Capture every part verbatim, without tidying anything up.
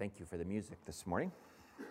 Thank you for the music this morning. I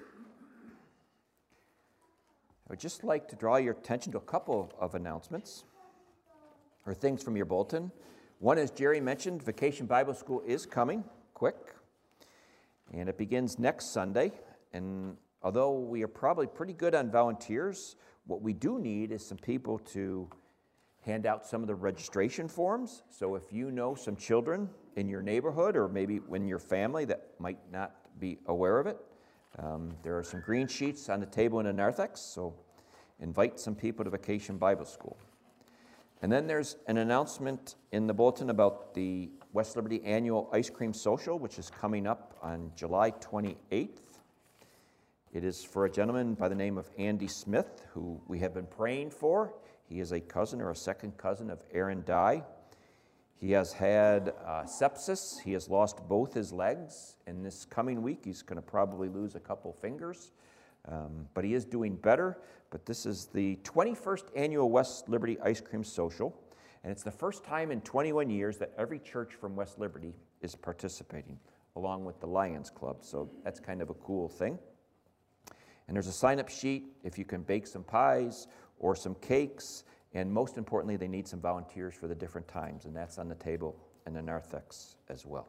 would just like to draw your attention to a couple of announcements or things from your bulletin. One, as Jerry mentioned, Vacation Bible School is coming quick, and it begins next Sunday. And although we are probably pretty good on volunteers, what we do need is some people to hand out some of the registration forms. So if you know some children in your neighborhood or maybe in your family that might not be aware of it, um, there are some green sheets on the table in the narthex, so invite some people to Vacation Bible School. And then there's an announcement in the bulletin about the West Liberty Annual Ice Cream Social, which is coming up on July twenty-eighth. It is for a gentleman by the name of Andy Smith, who we have been praying for. He is a cousin or a second cousin of Aaron Dye. He has had uh, sepsis. He has lost both his legs. And this coming week, he's going to probably lose a couple fingers. Um, but he is doing better. But this is the twenty-first Annual West Liberty Ice Cream Social. And it's the first time in twenty-one years that every church from West Liberty is participating, along with the Lions Club. So that's kind of a cool thing. And there's a sign-up sheet if you can bake some pies or some cakes, and most importantly, they need some volunteers for the different times, and that's on the table in the narthex as well.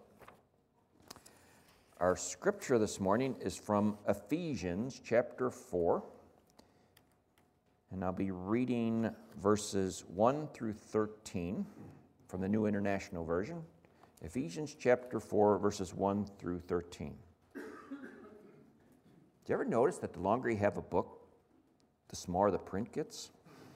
Our scripture this morning is from Ephesians chapter four, and I'll be reading verses one through thirteen from the New International Version. Ephesians chapter four, verses one through thirteen. Do you ever notice that the longer you have a book, the smaller the print gets?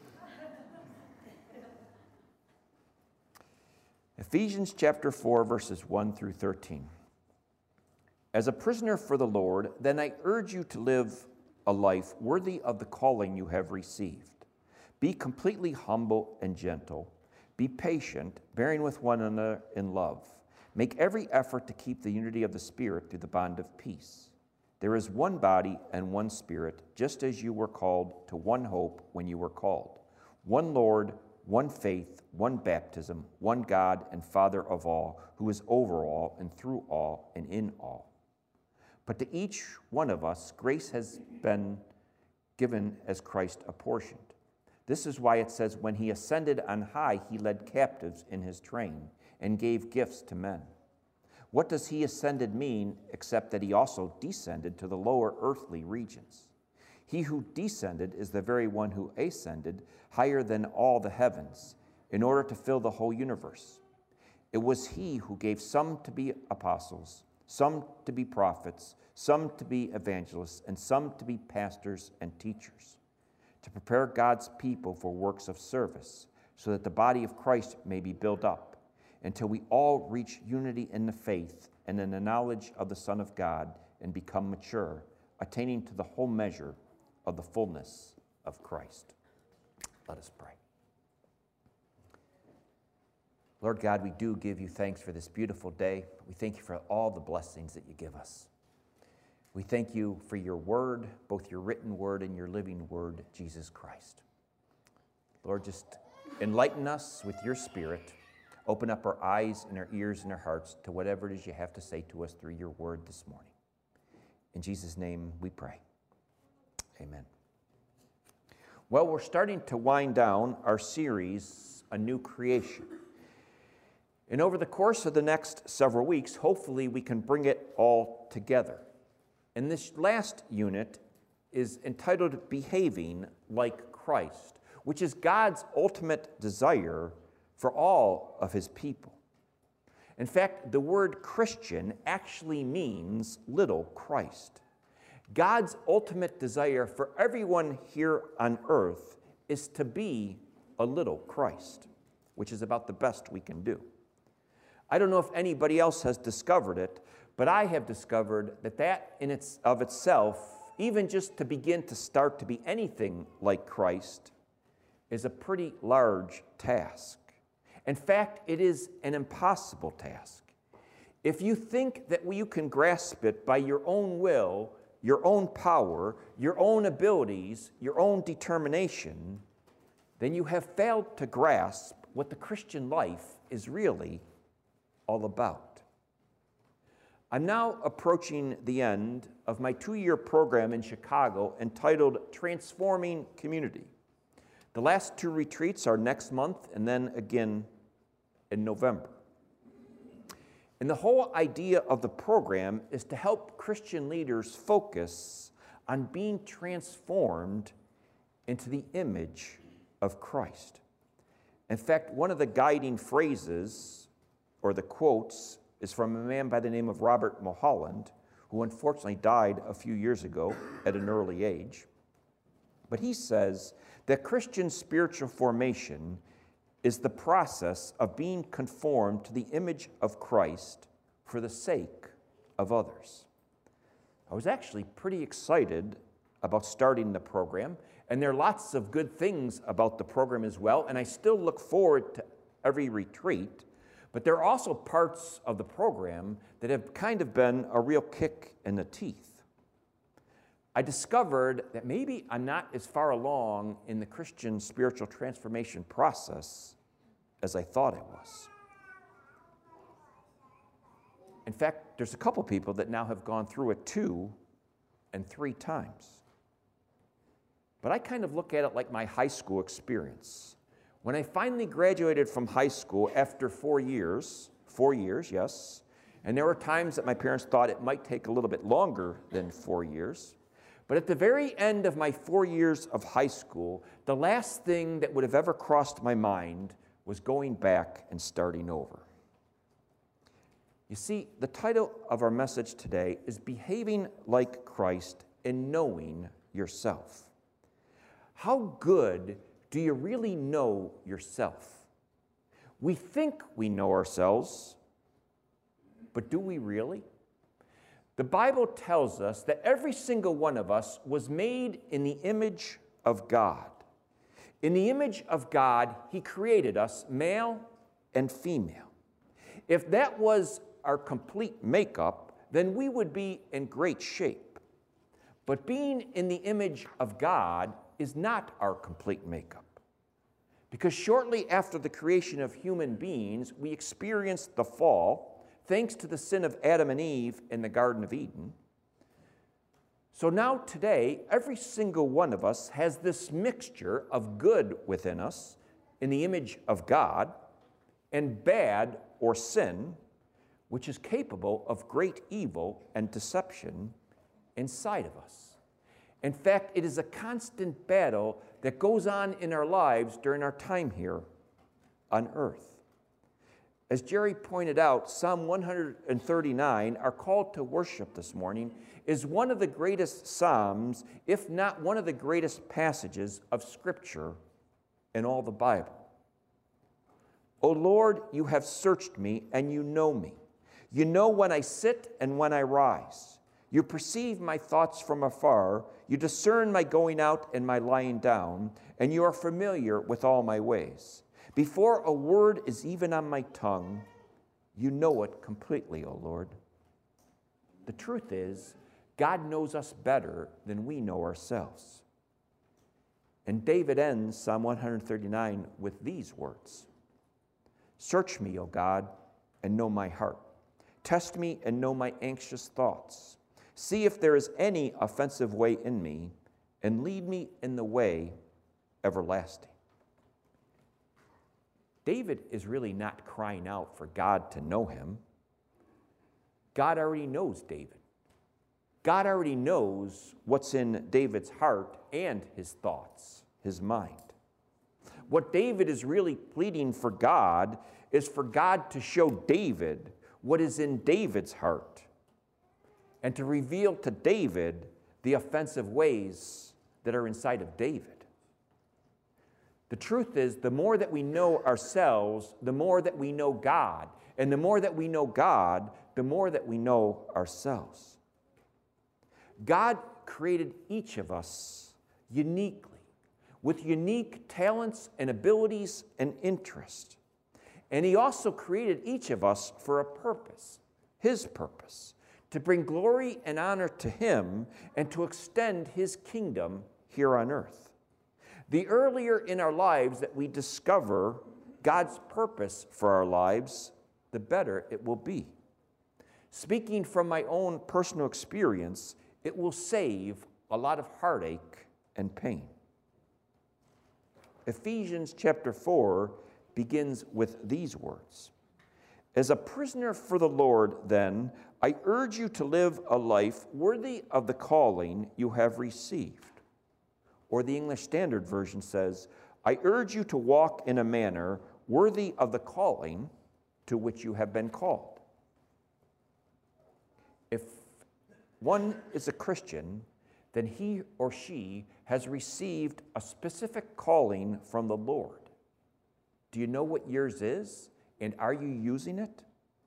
Ephesians chapter four, verses one through thirteen. As a prisoner for the Lord, then I urge you to live a life worthy of the calling you have received. Be completely humble and gentle. Be patient, bearing with one another in love. Make every effort to keep the unity of the Spirit through the bond of peace. There is one body and one Spirit, just as you were called to one hope when you were called. One Lord, one faith, one baptism, one God and Father of all, who is over all and through all and in all. But to each one of us, grace has been given as Christ apportioned. This is why it says, when he ascended on high, he led captives in his train and gave gifts to men. What does he ascended mean except that he also descended to the lower earthly regions? He who descended is the very one who ascended higher than all the heavens in order to fill the whole universe. It was he who gave some to be apostles, some to be prophets, some to be evangelists, and some to be pastors and teachers, to prepare God's people for works of service, so that the body of Christ may be built up, until we all reach unity in the faith and in the knowledge of the Son of God and become mature, attaining to the whole measure of the fullness of Christ. Let us pray. Lord God, we do give you thanks for this beautiful day. We thank you for all the blessings that you give us. We thank you for your word, both your written word and your living word, Jesus Christ. Lord, just enlighten us with your Spirit. Open up our eyes and our ears and our hearts to whatever it is you have to say to us through your word this morning. In Jesus' name we pray. Amen. Well, we're starting to wind down our series, A New Creation. And over the course of the next several weeks, hopefully we can bring it all together. And this last unit is entitled Behaving Like Christ, which is God's ultimate desire for all of his people. In fact, the word Christian actually means little Christ. God's ultimate desire for everyone here on earth is to be a little Christ, which is about the best we can do. I don't know if anybody else has discovered it, but I have discovered that that in its of itself, even just to begin to start to be anything like Christ, is a pretty large task. In fact, it is an impossible task. If you think that you can grasp it by your own will, your own power, your own abilities, your own determination, then you have failed to grasp what the Christian life is really all about. I'm now approaching the end of my two-year program in Chicago entitled Transforming Community. The last two retreats are next month and then again in November. And the whole idea of the program is to help Christian leaders focus on being transformed into the image of Christ. In fact, one of the guiding phrases, or the quotes, is from a man by the name of Robert Mulholland, who unfortunately died a few years ago at an early age. But he says that Christian spiritual formation is the process of being conformed to the image of Christ for the sake of others. I was actually pretty excited about starting the program, and there are lots of good things about the program as well, and I still look forward to every retreat, but there are also parts of the program that have kind of been a real kick in the teeth. I discovered that maybe I'm not as far along in the Christian spiritual transformation process as I thought I was. In fact, there's a couple people that now have gone through it two and three times. But I kind of look at it like my high school experience. When I finally graduated from high school after four years, four years, yes, and there were times that my parents thought it might take a little bit longer than four years, but at the very end of my four years of high school, the last thing that would have ever crossed my mind was going back and starting over. You see, the title of our message today is Behaving Like Christ and Knowing Yourself. How good do you really know yourself? We think we know ourselves, but do we really? The Bible tells us that every single one of us was made in the image of God. In the image of God, He created us, male and female. If that was our complete makeup, then we would be in great shape. But being in the image of God is not our complete makeup. Because shortly after the creation of human beings, we experienced the fall, thanks to the sin of Adam and Eve in the Garden of Eden. So now today, every single one of us has this mixture of good within us in the image of God and bad or sin, which is capable of great evil and deception inside of us. In fact, it is a constant battle that goes on in our lives during our time here on earth. As Jerry pointed out, Psalm one thirty-nine, our call to worship this morning, is one of the greatest psalms, if not one of the greatest passages of Scripture in all the Bible. O Lord, you have searched me and you know me. You know when I sit and when I rise. You perceive my thoughts from afar. You discern my going out and my lying down, and you are familiar with all my ways. Before a word is even on my tongue, you know it completely, O Lord. The truth is, God knows us better than we know ourselves. And David ends Psalm one thirty-nine with these words: Search me, O God, and know my heart. Test me and know my anxious thoughts. See if there is any offensive way in me, and lead me in the way everlasting. David is really not crying out for God to know him. God already knows David. God already knows what's in David's heart and his thoughts, his mind. What David is really pleading for God is for God to show David what is in David's heart, and to reveal to David the offensive ways that are inside of David. The truth is, the more that we know ourselves, the more that we know God. And the more that we know God, the more that we know ourselves. God created each of us uniquely, with unique talents and abilities and interests. And He also created each of us for a purpose, His purpose, to bring glory and honor to Him and to extend His kingdom here on earth. The earlier in our lives that we discover God's purpose for our lives, the better it will be. Speaking from my own personal experience, it will save a lot of heartache and pain. Ephesians chapter four begins with these words. As a prisoner for the Lord, then, I urge you to live a life worthy of the calling you have received. Or the English Standard Version says, I urge you to walk in a manner worthy of the calling to which you have been called. If one is a Christian, then he or she has received a specific calling from the Lord. Do you know what yours is, and are you using it?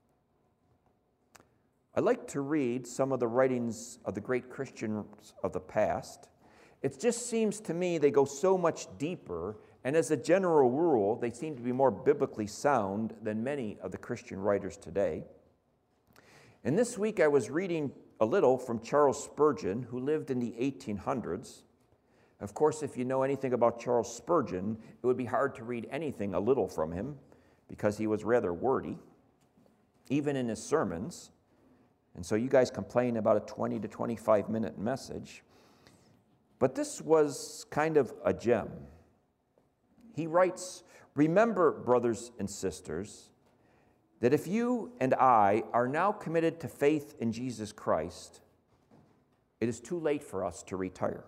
I like to read some of the writings of the great Christians of the past. It just seems to me they go so much deeper, and as a general rule, they seem to be more biblically sound than many of the Christian writers today. And this week I was reading a little from Charles Spurgeon, who lived in the eighteen hundreds. Of course, if you know anything about Charles Spurgeon, it would be hard to read anything a little from him because he was rather wordy, even in his sermons. And so you guys complain about a twenty to twenty-five minute message. But this was kind of a gem. He writes, remember, brothers and sisters, that if you and I are now committed to faith in Jesus Christ, it is too late for us to retire.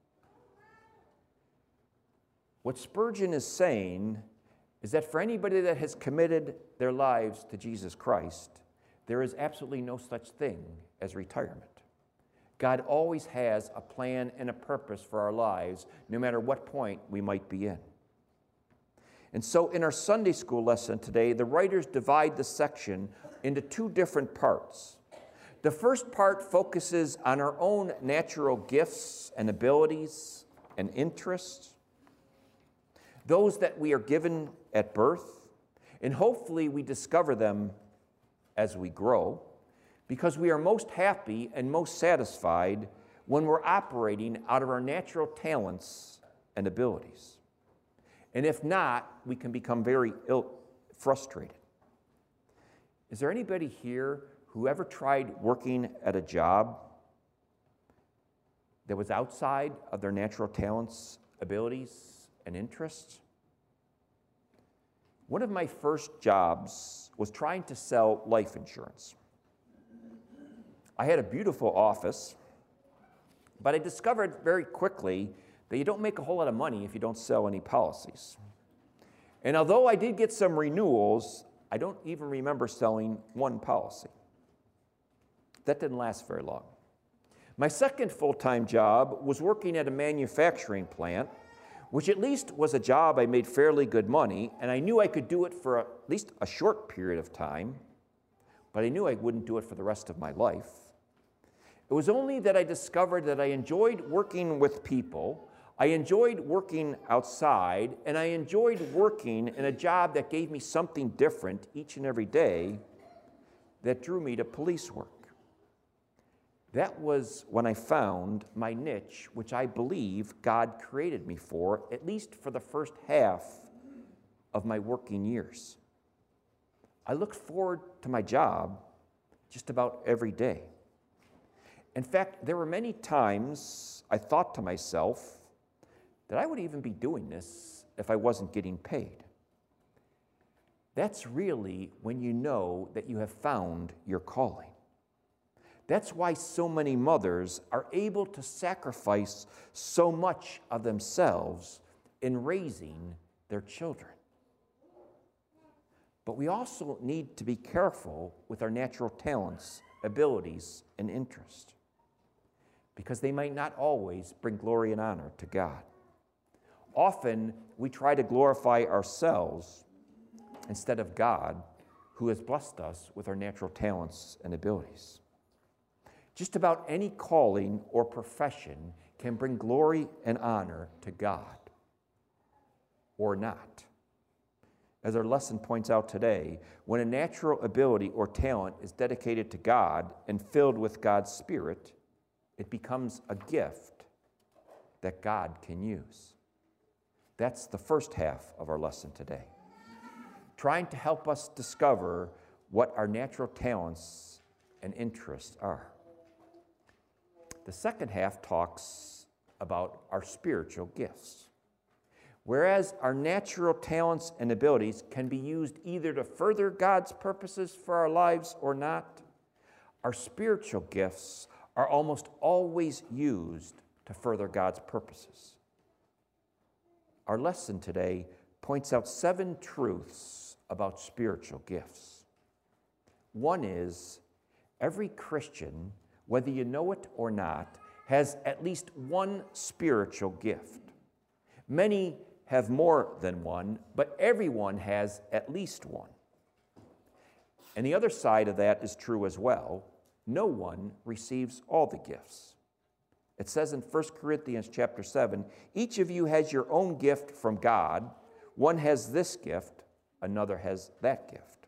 What Spurgeon is saying is that for anybody that has committed their lives to Jesus Christ, there is absolutely no such thing as retirement. God always has a plan and a purpose for our lives, no matter what point we might be in. And so in our Sunday school lesson today, the writers divide the section into two different parts. The first part focuses on our own natural gifts and abilities and interests, those that we are given at birth, and hopefully we discover them as we grow, because we are most happy and most satisfied when we're operating out of our natural talents and abilities. And if not, we can become very ill, frustrated. Is there anybody here who ever tried working at a job that was outside of their natural talents, abilities, and interests? One of my first jobs was trying to sell life insurance. I had a beautiful office, but I discovered very quickly that you don't make a whole lot of money if you don't sell any policies. And although I did get some renewals, I don't even remember selling one policy. That didn't last very long. My second full-time job was working at a manufacturing plant, which at least was a job I made fairly good money, and I knew I could do it for at least a short period of time, but I knew I wouldn't do it for the rest of my life. It was only that I discovered that I enjoyed working with people, I enjoyed working outside, and I enjoyed working in a job that gave me something different each and every day that drew me to police work. That was when I found my niche, which I believe God created me for, at least for the first half of my working years. I looked forward to my job just about every day. In fact, there were many times I thought to myself that I would even be doing this if I wasn't getting paid. That's really when you know that you have found your calling. That's why so many mothers are able to sacrifice so much of themselves in raising their children. But we also need to be careful with our natural talents, abilities, and interests, because they might not always bring glory and honor to God. Often, we try to glorify ourselves instead of God, who has blessed us with our natural talents and abilities. Just about any calling or profession can bring glory and honor to God, or not. As our lesson points out today, when a natural ability or talent is dedicated to God and filled with God's Spirit, it becomes a gift that God can use. That's the first half of our lesson today, trying to help us discover what our natural talents and interests are. The second half talks about our spiritual gifts. Whereas our natural talents and abilities can be used either to further God's purposes for our lives or not, our spiritual gifts are almost always used to further God's purposes. Our lesson today points out seven truths about spiritual gifts. One is, every Christian, whether you know it or not, has at least one spiritual gift. Many have more than one, but everyone has at least one. And the other side of that is true as well. No one receives all the gifts. It says in First Corinthians chapter seven, each of you has your own gift from God. One has this gift, another has that gift.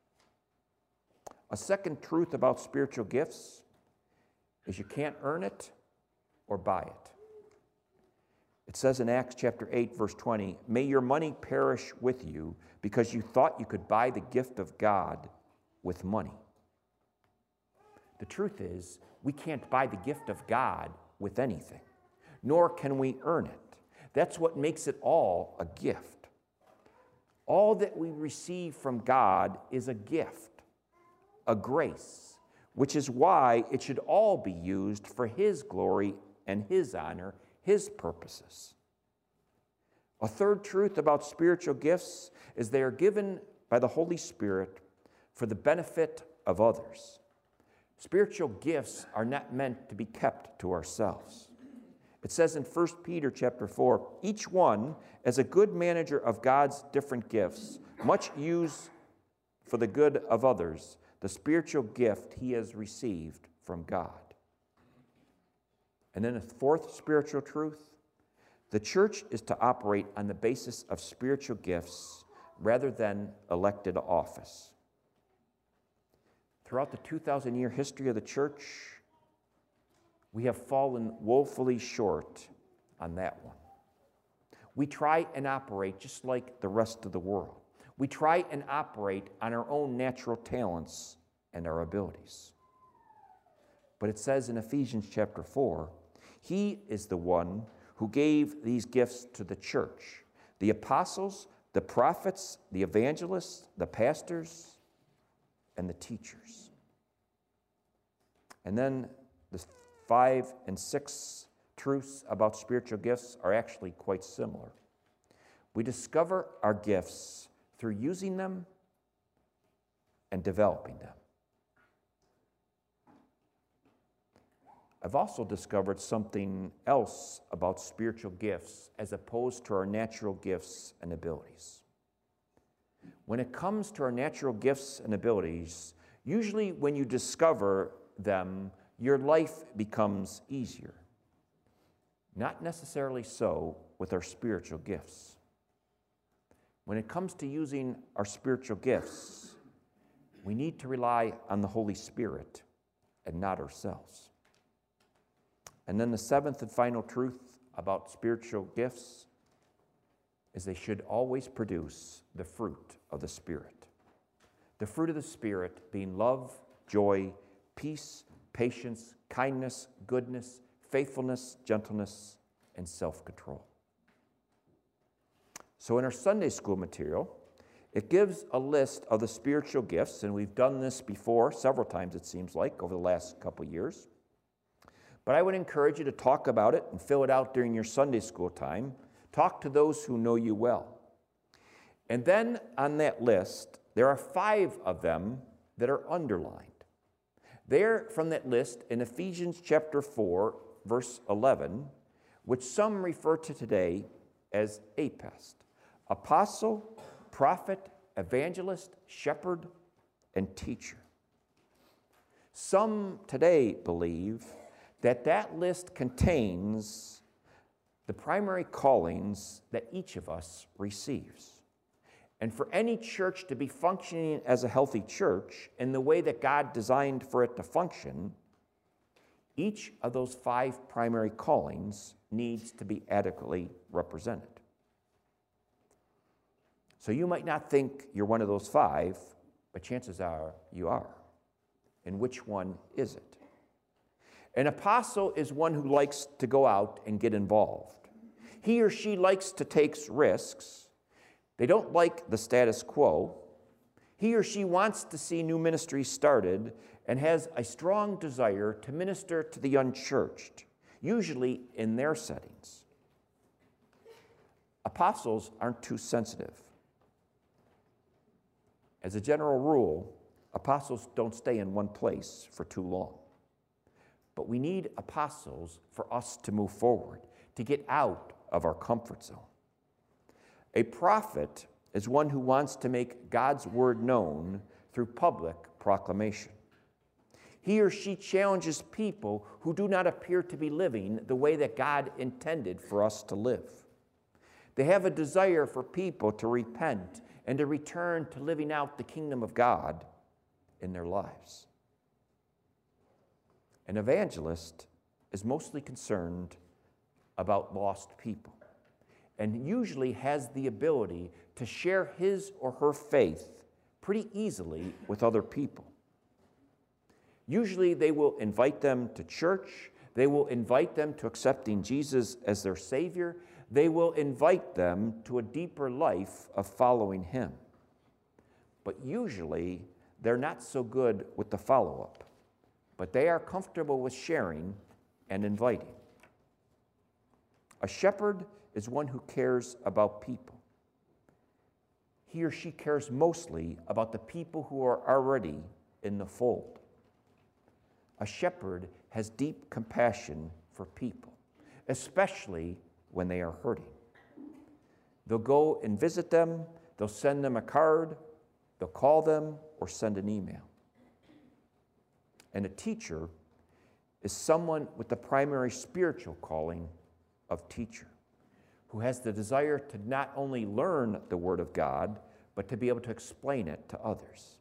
A second truth about spiritual gifts is you can't earn it or buy it. It says in Acts chapter eight, verse twenty, may your money perish with you because you thought you could buy the gift of God with money. The truth is, we can't buy the gift of God with anything, nor can we earn it. That's what makes it all a gift. All that we receive from God is a gift, a grace, which is why it should all be used for His glory and His honor, His purposes. A third truth about spiritual gifts is they are given by the Holy Spirit for the benefit of others. Spiritual gifts are not meant to be kept to ourselves. It says in First Peter chapter four, each one, as a good manager of God's different gifts, much use for the good of others, the spiritual gift he has received from God. And then a fourth spiritual truth, the church is to operate on the basis of spiritual gifts rather than elected office. Throughout the two thousand year history of the church, we have fallen woefully short on that one. We try and operate just like the rest of the world. We try and operate on our own natural talents and our abilities. But it says in Ephesians chapter four, He is the one who gave these gifts to the church, the apostles, the prophets, the evangelists, the pastors, and the teachers. And then the five and six truths about spiritual gifts are actually quite similar. We discover our gifts through using them and developing them. I've also discovered something else about spiritual gifts as opposed to our natural gifts and abilities. When it comes to our natural gifts and abilities, usually when you discover them, your life becomes easier. Not necessarily so with our spiritual gifts. When it comes to using our spiritual gifts, we need to rely on the Holy Spirit and not ourselves. And then the seventh and final truth about spiritual gifts is they should always produce the fruit of the Spirit. The fruit of the Spirit being love, joy, peace, patience, kindness, goodness, faithfulness, gentleness, and self-control. So in our Sunday school material, it gives a list of the spiritual gifts, and we've done this before several times, it seems like, over the last couple years. But I would encourage you to talk about it and fill it out during your Sunday school time. Talk to those who know you well. And then on that list, there are five of them that are underlined. They're from that list in Ephesians chapter four, verse eleven, which some refer to today as APEST, apostle, prophet, evangelist, shepherd, and teacher. Some today believe that that list contains the primary callings that each of us receives. And for any church to be functioning as a healthy church in the way that God designed for it to function, each of those five primary callings needs to be adequately represented. So you might not think you're one of those five, but chances are you are. and which one is it? An apostle is one who likes to go out and get involved. He or she likes to take risks. They don't like the status quo. He or she wants to see new ministries started and has a strong desire to minister to the unchurched, usually in their settings. Apostles aren't too sensitive. As a general rule, apostles don't stay in one place for too long. But we need apostles for us to move forward, to get out of our comfort zone. A prophet is one who wants to make God's word known through public proclamation. He or she challenges people who do not appear to be living the way that God intended for us to live. They have a desire for people to repent and to return to living out the kingdom of God in their lives. An evangelist is mostly concerned about lost people and usually has the ability to share his or her faith pretty easily with other people. Usually they will invite them to church. They will invite them to accepting Jesus as their Savior. They will invite them to a deeper life of following him. But usually they're not so good with the follow-up, but they are comfortable with sharing and inviting. A shepherd is one who cares about people. He or she cares mostly about the people who are already in the fold. A shepherd has deep compassion for people, especially when they are hurting. They'll go and visit them, they'll send them a card, they'll call them, or send an email. And a teacher is someone with the primary spiritual calling of teacher, who has the desire to not only learn the Word of God, but to be able to explain it to others.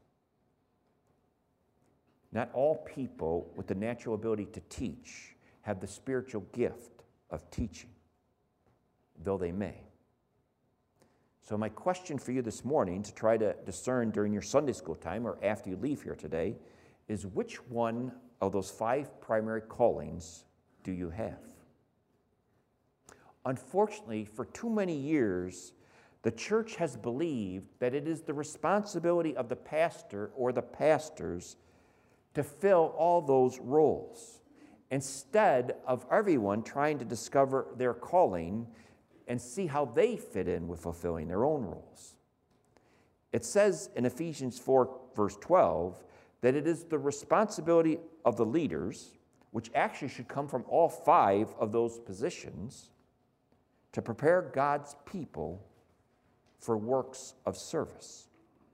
Not all people with the natural ability to teach have the spiritual gift of teaching, though they may. So my question for you this morning to try to discern during your Sunday school time or after you leave here today is, which one of those five primary callings do you have? Unfortunately, for too many years, the church has believed that it is the responsibility of the pastor or the pastors to fill all those roles, instead of everyone trying to discover their calling and see how they fit in with fulfilling their own roles. It says in Ephesians four, verse twelve, that it is the responsibility of the leaders, which actually should come from all five of those positions, to prepare God's people for works of service.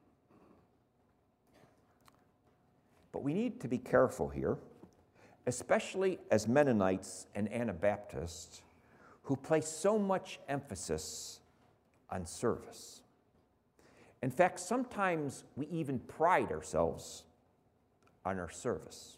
But we need to be careful here, especially as Mennonites and Anabaptists who place so much emphasis on service. In fact, sometimes we even pride ourselves on our service.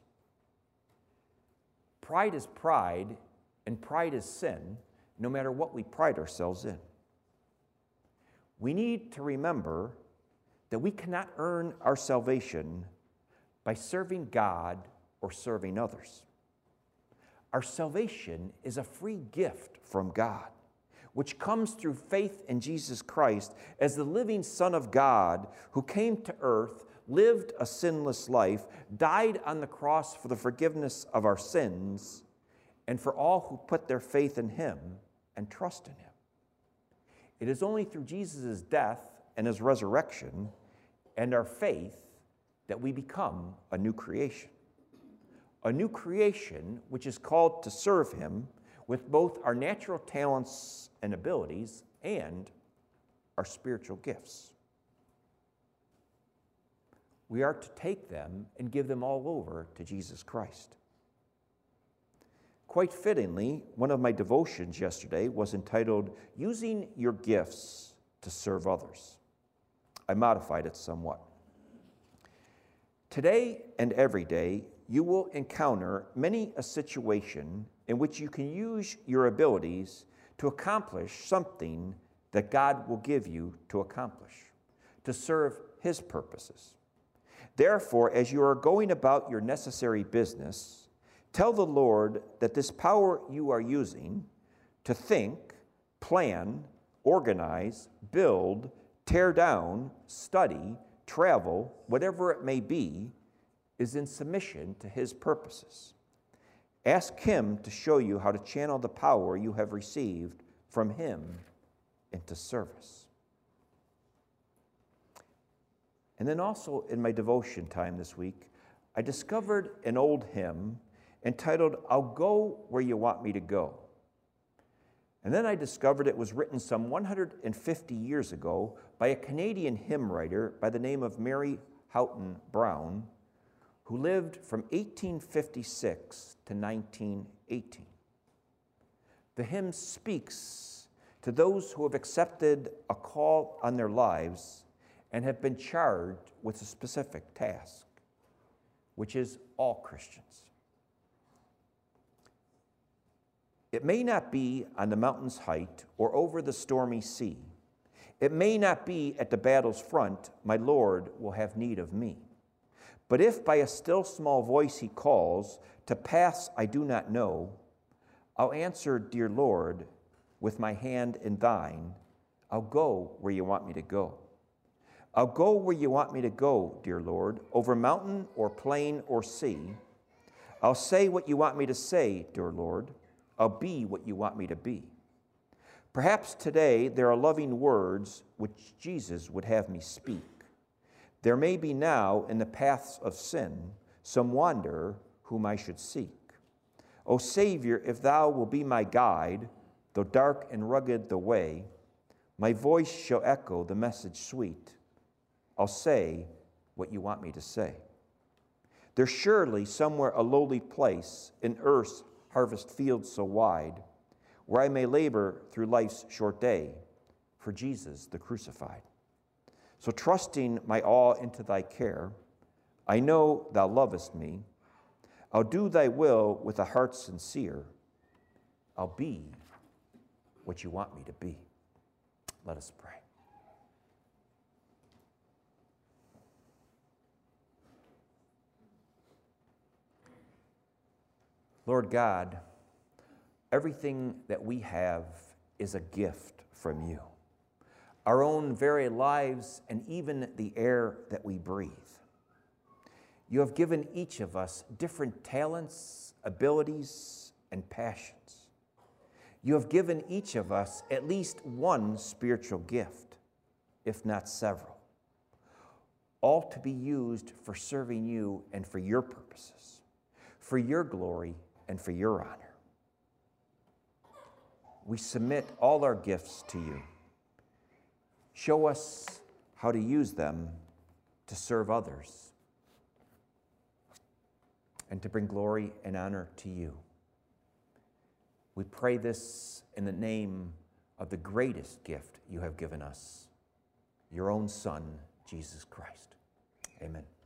Pride is pride, and pride is sin, no matter what we pride ourselves in. We need to remember that we cannot earn our salvation by serving God or serving others. Our salvation is a free gift from God, which comes through faith in Jesus Christ as the living Son of God who came to earth, lived a sinless life, died on the cross for the forgiveness of our sins, and for all who put their faith in him and trust in him. It is only through Jesus' death and his resurrection and our faith that we become a new creation. A new creation which is called to serve him with both our natural talents and abilities and our spiritual gifts. We are to take them and give them all over to Jesus Christ. Quite fittingly, one of my devotions yesterday was entitled, "Using Your Gifts to Serve Others." I modified it somewhat. Today and every day, you will encounter many a situation in which you can use your abilities to accomplish something that God will give you to accomplish, to serve his purposes. Therefore, as you are going about your necessary business, tell the Lord that this power you are using to think, plan, organize, build, tear down, study, travel, whatever it may be, is in submission to his purposes. Ask him to show you how to channel the power you have received from him into service. And then also in my devotion time this week, I discovered an old hymn entitled, I'll Go Where You Want Me to Go. And then I discovered it was written some one hundred fifty years ago by a Canadian hymn writer by the name of Mary Houghton Brown, who lived from eighteen fifty-six to nineteen eighteen. The hymn speaks to those who have accepted a call on their lives and have been charged with a specific task, which is all Christians. It may not be on the mountain's height or over the stormy sea. It may not be at the battle's front, my Lord will have need of me. But if by a still small voice he calls, to paths I do not know, I'll answer, dear Lord, with my hand in thine, I'll go where you want me to go. I'll go where you want me to go, dear Lord, over mountain or plain or sea. I'll say what you want me to say, dear Lord. I'll be what you want me to be. Perhaps today there are loving words which Jesus would have me speak. There may be now in the paths of sin some wanderer whom I should seek. O Savior, if thou will be my guide, though dark and rugged the way, my voice shall echo the message sweet. I'll say what you want me to say. There's surely somewhere a lowly place in earth's harvest field so wide, where I may labor through life's short day for Jesus the crucified. So trusting my all into thy care, I know thou lovest me. I'll do thy will with a heart sincere. I'll be what you want me to be. Let us pray. Lord God, everything that we have is a gift from you. Our own very lives and even the air that we breathe. You have given each of us different talents, abilities, and passions. You have given each of us at least one spiritual gift, if not several, all to be used for serving you and for your purposes, for your glory and for your honor. We submit all our gifts to you. Show us how to use them to serve others and to bring glory and honor to you. We pray this in the name of the greatest gift you have given us, your own Son, Jesus Christ. Amen.